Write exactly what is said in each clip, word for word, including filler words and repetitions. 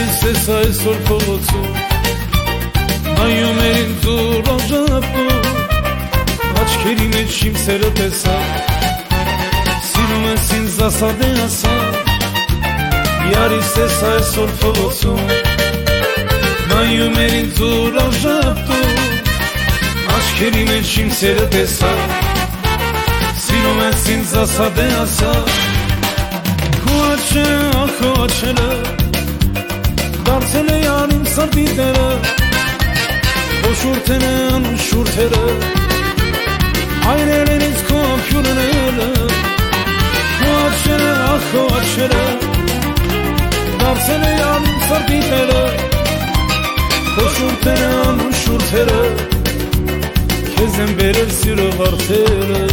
Յարիսես այսօր փողոցում նայում էր ինձ ու ռոժապում աչքերի մեջ իմ սերը տեսա սիրում ես ինձ ասա դե ասա Յարիսես այսօր փողոցում նայում էր ինձ ու ռոժապում աչքերի մեջ իմ սերը տեսա սիրում ես ինձ ասա դե ասա Քո աչքերը ախ քո աչքերը Դարձել է անում սրտի տերը Քո շուրթերը անում շուրթերը Հայրել են ինձ քո ամփյուրները Քո աչքերը ախ քո աչքերը Դարձել է անում սրտի տերը Քո շուրթերը անում շուրթերը Քեզ եմ բերել սիրո վարդերը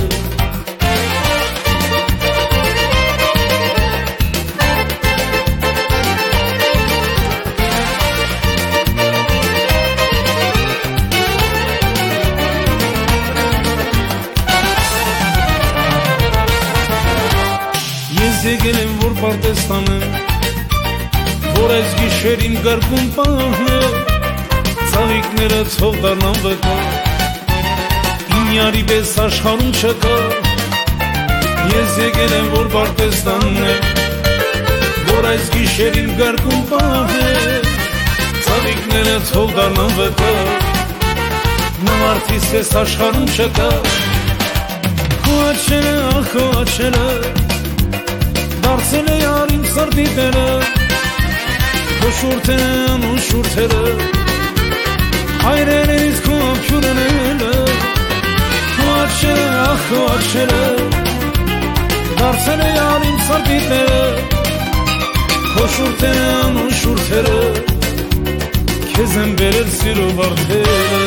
Եկել եմ որ պարտեստանեմ որ այս գիշերին գարկում պահնեմ ծաղիկները ցող դառնան վկա իմ յարի պես աշխարհում չկա ես եկել եմ որ պարտեստանեմ որ այս գիշերին գարկում պահնեմ ծաղիկները ցող դառնան վկա նամարդիս պես աշխարհում չկա քո աչքերը ախ քո աչքերը Դարձել է յար իմ սրտի տերը Քո շուրթերը անում շուրթերը Հայրել են ինձ քո ամփյուրները Քո աչքերը ախ քո աչքերը Դարձել է յար իմ սրտի տերը Քո շուրթերը անում շուրթերը Քեզ եմ բերել սիրո վարդերը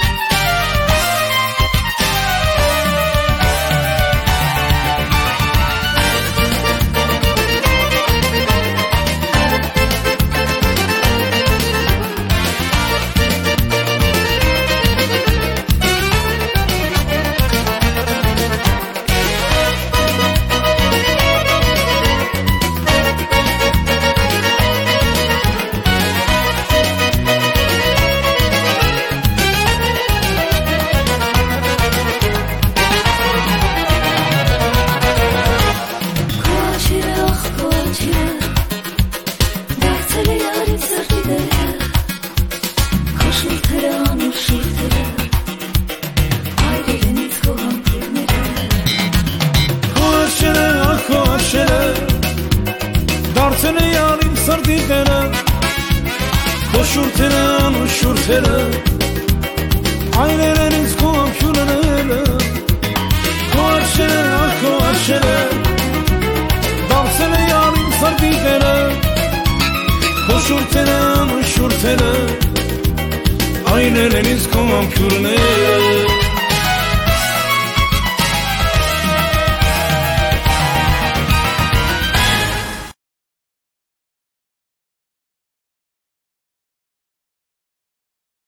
Դարձել է յար իմ սրտի տերը Քո շուրթերը անում շուրթերը Հայրել են ինձ քո ամփյուրները Քո աչքերը ախ քո աչքերը Դարձել է յար իմ սրտի տերը Քո շուրթերը անում շուրթերը Հայրել են ինձ քո ամփյուրները